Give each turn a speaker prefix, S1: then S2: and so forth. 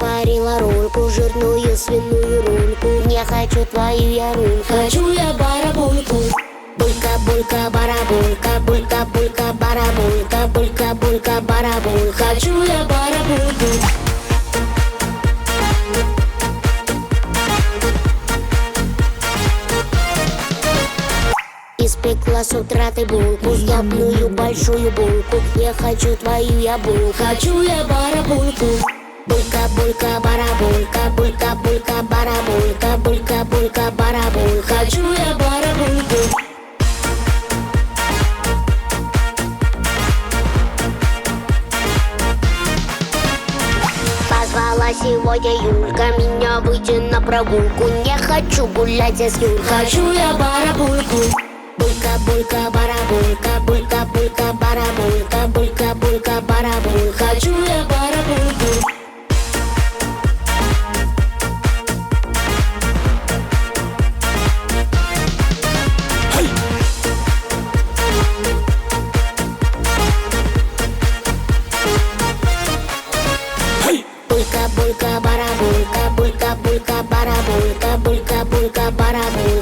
S1: сварила рульку, жирную свиную рульку. Не хочу твою я рульку, хочу я барабульку. Булька, булька, барабулька, булька, булька, барабулька, булька, булька, барабулька. Хочу я барабульку. Испекла с утра ты булку, сдобную большую булку. Я хочу твою я булку, хочу я барабульку. Булька, булька, барабулька, булька, булька, барабулька, булька, булька, барабулька. Хочу я барабульку. Позвала сегодня Юлька меня выйти на прогулку. Не хочу гулять я с Юлькой, хочу я барабульку. Булька, булька, барабулька, булька, булька, барабулька, булька, булька, барабулька. Хочу я барабульку. Булька, булька, барабулька, булька, булька, барабулька, булька, булька, барабулька.